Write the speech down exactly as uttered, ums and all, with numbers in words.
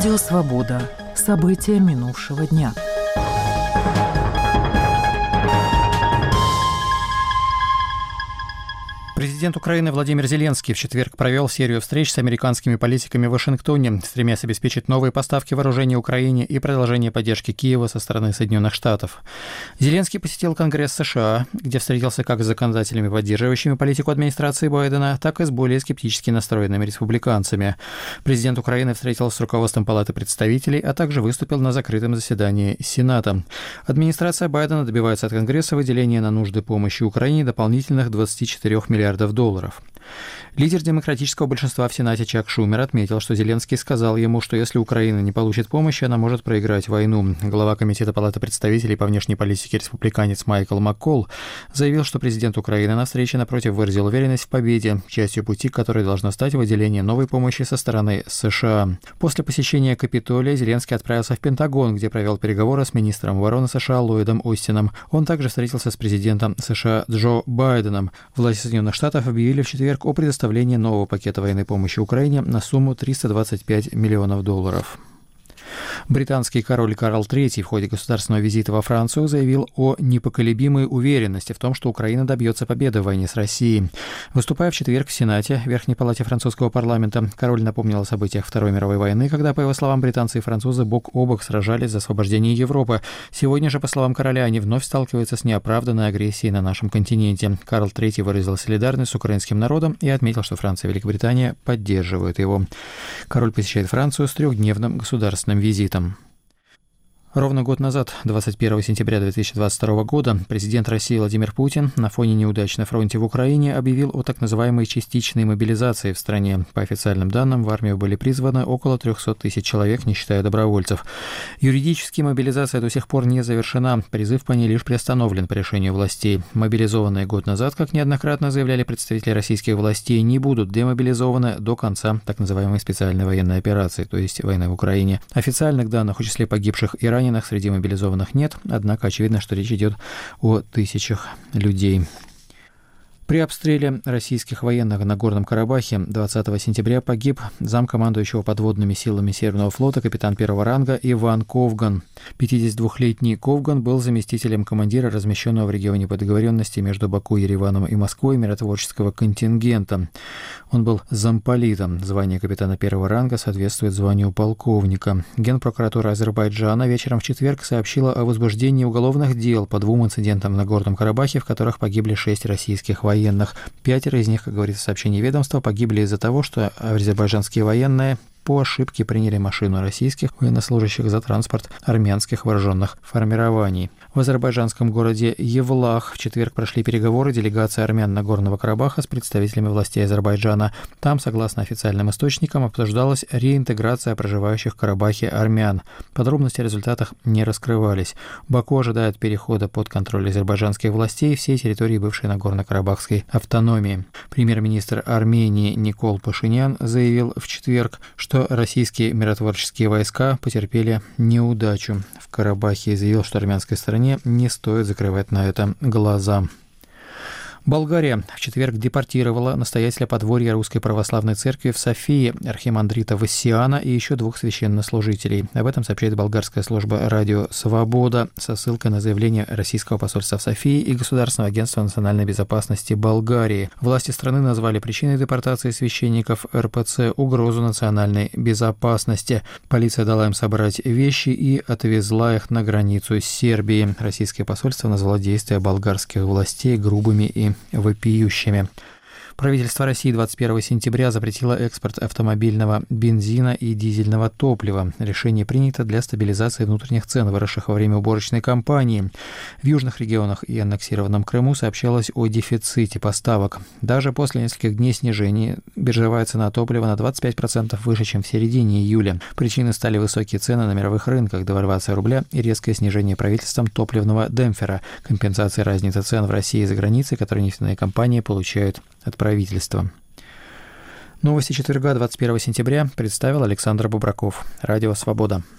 Радио «Свобода». События минувшего дня. Президент Украины Владимир Зеленский в четверг провел серию встреч с американскими политиками в Вашингтоне, стремясь обеспечить новые поставки вооружений Украине и продолжение поддержки Киева со стороны Соединенных Штатов. Зеленский посетил Конгресс США, где встретился как с законодателями, поддерживающими политику администрации Байдена, так и с более скептически настроенными республиканцами. Президент Украины встретился с руководством Палаты представителей, а также выступил на закрытом заседании Сената. Администрация Байдена добивается от Конгресса выделения на нужды помощи Украине дополнительных двадцать четыре миллиардов долларов. Лидер демократического большинства в Сенате Чак Шумер отметил, что Зеленский сказал ему, что если Украина не получит помощи, она может проиграть войну. Глава Комитета Палаты представителей по внешней политике республиканец Майкл Маккол заявил, что президент Украины на встрече напротив выразил уверенность в победе, частью пути которой должно стать выделение новой помощи со стороны США. После посещения Капитолия Зеленский отправился в Пентагон, где провел переговоры с министром обороны США Ллойдом Остином. Он также встретился с президентом США Джо Байденом. Власти Соединенных Штатов объявили в четверг о предоставлении нового пакета военной помощи Украине на сумму триста двадцать пять миллионов долларов. Британский король Карл третий в ходе государственного визита во Францию заявил о непоколебимой уверенности в том, что Украина добьется победы в войне с Россией. Выступая в четверг в Сенате, Верхней палате французского парламента, король напомнил о событиях Второй мировой войны, когда, по его словам, британцы и французы бок о бок сражались за освобождение Европы. Сегодня же, по словам короля, они вновь сталкиваются с неоправданной агрессией на нашем континенте. Карл третий выразил солидарность с украинским народом и отметил, что Франция и Великобритания поддерживают его. Король посещает Францию с трехдневным государственным визитом. Ровно год назад, двадцать первого сентября две тысячи двадцать второго года, президент России Владимир Путин на фоне неудач на фронте в Украине объявил о так называемой частичной мобилизации в стране. По официальным данным, в армию были призваны около трехсот тысяч человек, не считая добровольцев. Юридически мобилизация до сих пор не завершена, призыв по ней лишь приостановлен по решению властей. Мобилизованные год назад, как неоднократно заявляли представители российских властей, не будут демобилизованы до конца так называемой специальной военной операции, то есть войны в Украине. Официальных данных о числе погибших и раненых среди мобилизованных нет, однако очевидно, что речь идет о тысячах людей. При обстреле российских военных на Горном Карабахе двадцатого сентября погиб замкомандующего подводными силами Северного флота капитан первого ранга Иван Ковган. пятидесятидвухлетний Ковган был заместителем командира размещенного в регионе по договоренности между Баку, Ереваном и Москвой миротворческого контингента. Он был замполитом. Звание капитана первого ранга соответствует званию полковника. Генпрокуратура Азербайджана вечером в четверг сообщила о возбуждении уголовных дел по двум инцидентам на Горном Карабахе, в которых погибли шесть российских военных. Пятеро из них, как говорится в сообщении ведомства, погибли из-за того, что азербайджанские военные по ошибке приняли машину российских военнослужащих за транспорт армянских вооруженных формирований. В азербайджанском городе Евлах в четверг прошли переговоры делегации армян Нагорного Карабаха с представителями властей Азербайджана. Там, согласно официальным источникам, обсуждалась реинтеграция проживающих в Карабахе армян. Подробности о результатах не раскрывались. Баку ожидает перехода под контроль азербайджанских властей всей территории бывшей Нагорно-Карабахской автономии. Премьер-министр Армении Никол Пашинян заявил в четверг, что российские миротворческие войска потерпели неудачу в Карабахе и заявил, что армянской стороне не стоит закрывать на это глаза. Болгария в четверг депортировала настоятеля подворья Русской Православной Церкви в Софии архимандрита Вассиана и еще двух священнослужителей. Об этом сообщает болгарская служба «Радио Свобода» со ссылкой на заявление российского посольства в Софии и Государственного агентства национальной безопасности Болгарии. Власти страны назвали причиной депортации священников эр пэ цэ угрозу национальной безопасности. Полиция дала им собрать вещи и отвезла их на границу с Сербией. Российское посольство назвало действия болгарских властей грубыми и вопиющими. Правительство России двадцать первого сентября запретило экспорт автомобильного бензина и дизельного топлива. Решение принято для стабилизации внутренних цен, выросших во время уборочной кампании. В южных регионах и аннексированном Крыму сообщалось о дефиците поставок. Даже после нескольких дней снижения биржевая цена топлива на двадцать пять процентов выше, чем в середине июля. Причиной стали высокие цены на мировых рынках, девальвация рубля и резкое снижение правительством топливного демпфера, компенсация разницы цен в России и за границей, которые нефтяные компании получают от правительства. Новости четверга, двадцать первого сентября, представил Александр Бубраков. Радио «Свобода».